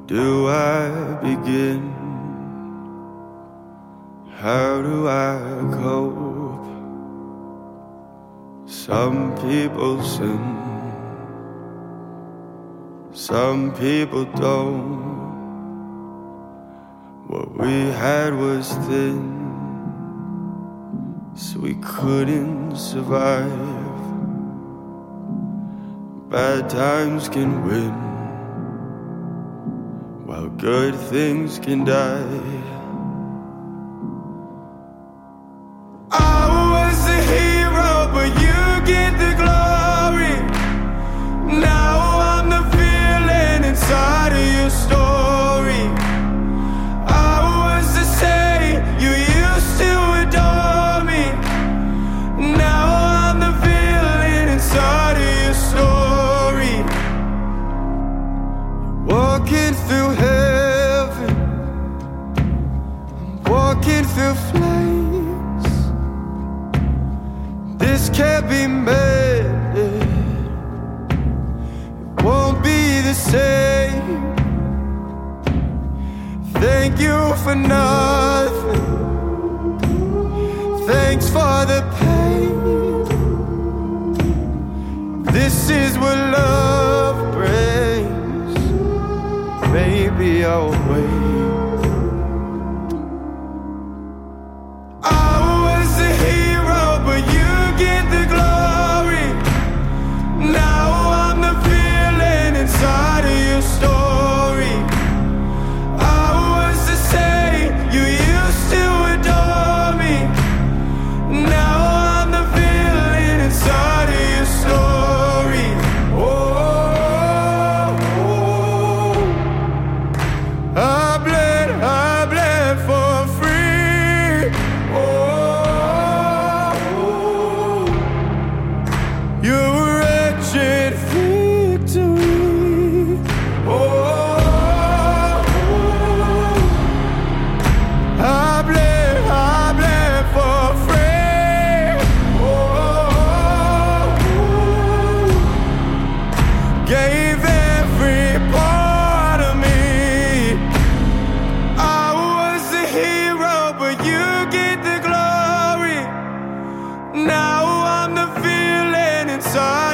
do I begin? How do I cope? Some people sin, some people don't. What we had was thin, so we couldn't survive. Bad times can win, while good things can die. I was a hero, but you get the glory. Now I'm the villain inside of your story. I was the saint you used to adore me. Now I'm the villain inside of your story. Walking through heaven, I'm walking through flames. This can't be mended, it won't be the same. Thank you for nothing, thanks for the pain. This is what love brings. Maybe I'll wait. I was a hero, but you get the glory. Now I'm the villain inside of your story. I was the saint you used to adore me. Now I'm the villain inside of your story. I bled for free. Your wretched victory. I bled for free. Gave every part of me. I was a hero, but you get the glory. Now I'm the villain inside